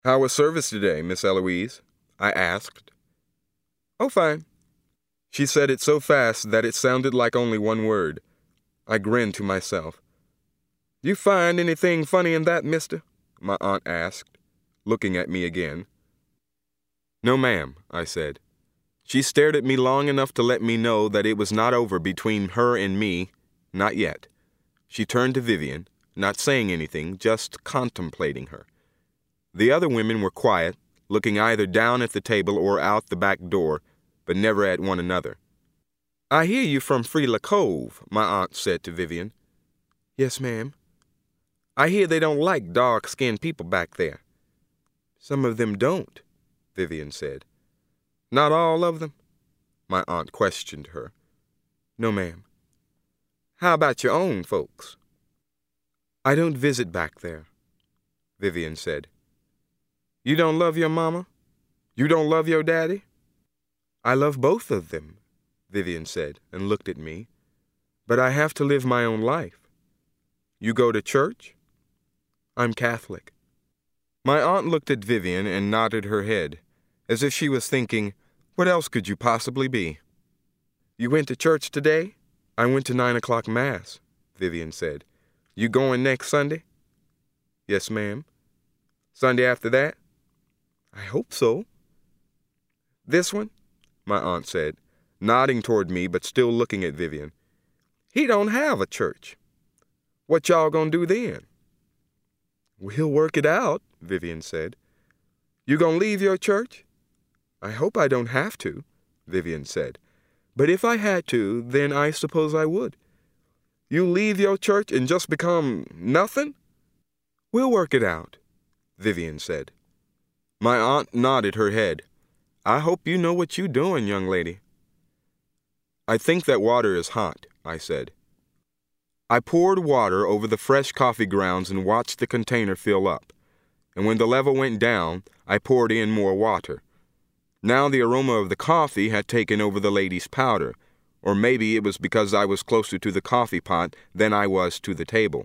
"How was service today, Miss Eloise?" I asked. "Oh, fine." She said it so fast that it sounded like only one word. I grinned to myself. "You find anything funny in that, mister?" my aunt asked, looking at me again. "No, ma'am," I said. She stared at me long enough to let me know that it was not over between her and me, not yet. She turned to Vivian, not saying anything, just contemplating her. The other women were quiet, looking either down at the table or out the back door, but never at one another. "I hear you from Freela Cove," my aunt said to Vivian. "Yes, ma'am." "I hear they don't like dark-skinned people back there." "Some of them don't," Vivian said. "Not all of them?" my aunt questioned her. "No, ma'am." "How about your own folks?" "I don't visit back there," Vivian said. "You don't love your mama? You don't love your daddy?" "I love both of them," Vivian said, and looked at me. "But I have to live my own life." "You go to church?" "I'm Catholic." My aunt looked at Vivian and nodded her head, as if she was thinking, what else could you possibly be? "You went to church today?" "I went to 9 o'clock Mass," Vivian said. "You going next Sunday?" "Yes, ma'am." "Sunday after that?" "I hope so." "This one?" my aunt said, nodding toward me but still looking at Vivian. "He don't have a church. What y'all gonna do then?" "We'll work it out," Vivian said. "You gonna leave your church?" "I hope I don't have to," Vivian said. "But if I had to, then I suppose I would." "You leave your church and just become nothing?" "We'll work it out," Vivian said. My aunt nodded her head. "I hope you know what you're doing, young lady." "I think that water is hot," I said. I poured water over the fresh coffee grounds and watched the container fill up. And when the level went down, I poured in more water. Now the aroma of the coffee had taken over the lady's powder, or maybe it was because I was closer to the coffee pot than I was to the table.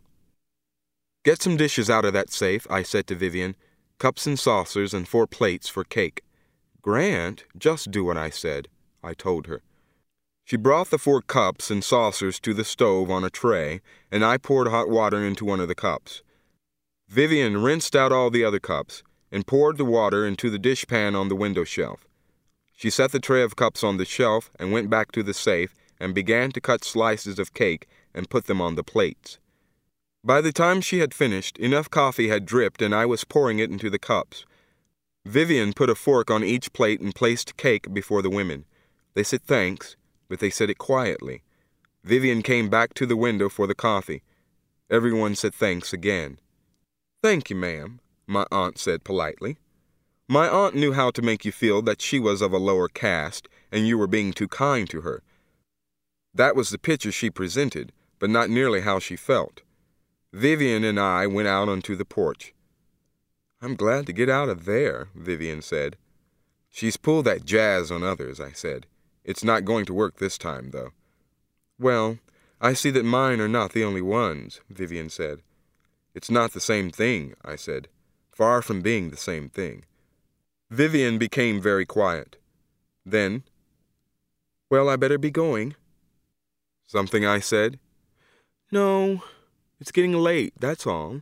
"Get some dishes out of that safe," I said to Vivian. "Cups and saucers and 4 plates for cake." "Grant, just do what I said," I told her. She brought the 4 cups and saucers to the stove on a tray, and I poured hot water into one of the cups. Vivian rinsed out all the other cups and poured the water into the dishpan on the window shelf. She set the tray of cups on the shelf and went back to the safe and began to cut slices of cake and put them on the plates. By the time she had finished, enough coffee had dripped and I was pouring it into the cups. Vivian put a fork on each plate and placed cake before the women. They said thanks, but they said it quietly. Vivian came back to the window for the coffee. Everyone said thanks again. "Thank you, ma'am," my aunt said politely. My aunt knew how to make you feel that she was of a lower caste and you were being too kind to her. That was the picture she presented, but not nearly how she felt. Vivian and I went out onto the porch. "I'm glad to get out of there," Vivian said. "She's pulled that jazz on others," I said. "It's not going to work this time, though." "Well, I see that mine are not the only ones," Vivian said. "It's not the same thing," I said. "Far from being the same thing." Vivian became very quiet. Then, "Well, I better be going." "Something?" I said. "No, it's getting late, that's all.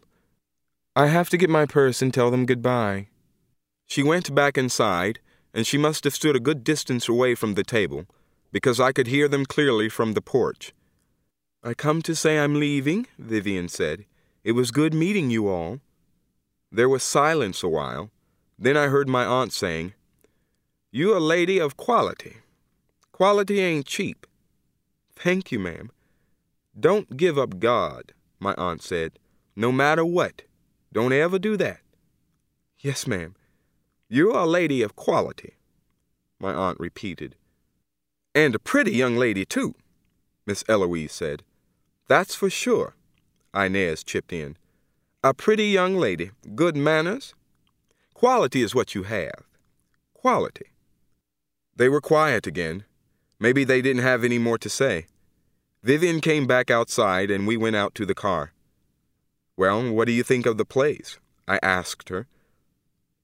I have to get my purse and tell them goodbye." She went back inside, and she must have stood a good distance away from the table, because I could hear them clearly from the porch. "I come to say I'm leaving," Vivian said. "It was good meeting you all." There was silence a while. Then I heard my aunt saying, "You a lady of quality. Quality ain't cheap." "Thank you, ma'am." "Don't give up God," my aunt said. "No matter what. Don't ever do that." "Yes, ma'am." "You're a lady of quality," my aunt repeated. "And a pretty young lady, too," Miss Eloise said. "That's for sure," Inez chipped in. "A pretty young lady, good manners. Quality is what you have. Quality." They were quiet again. Maybe they didn't have any more to say. Vivian came back outside, and we went out to the car. "Well, what do you think of the place?" I asked her.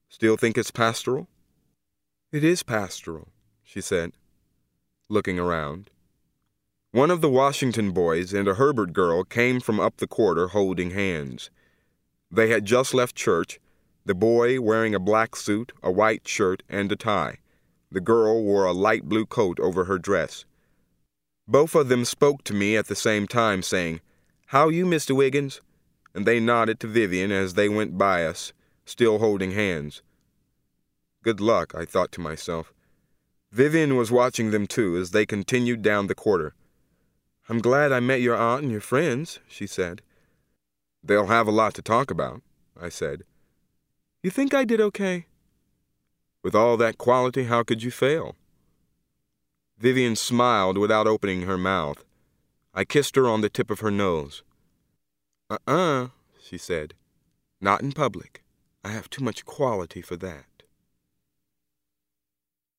Still think it's pastoral? It is pastoral, she said, looking around. One of the Washington boys and a Herbert girl came from up the quarter holding hands. They had just left church, the boy wearing a black suit, a white shirt, and a tie. The girl wore a light blue coat over her dress. Both of them spoke to me at the same time, saying, "How you, Mr. Wiggins?" And they nodded to Vivian as they went by us, still holding hands. Good luck, I thought to myself. Vivian was watching them too as they continued down the quarter. "I'm glad I met your aunt and your friends," she said. "They'll have a lot to talk about," I said. "You think I did okay?" "With all that quality, how could you fail?" Vivian smiled without opening her mouth. I kissed her on the tip of her nose. She said. "Not in public. I have too much quality for that."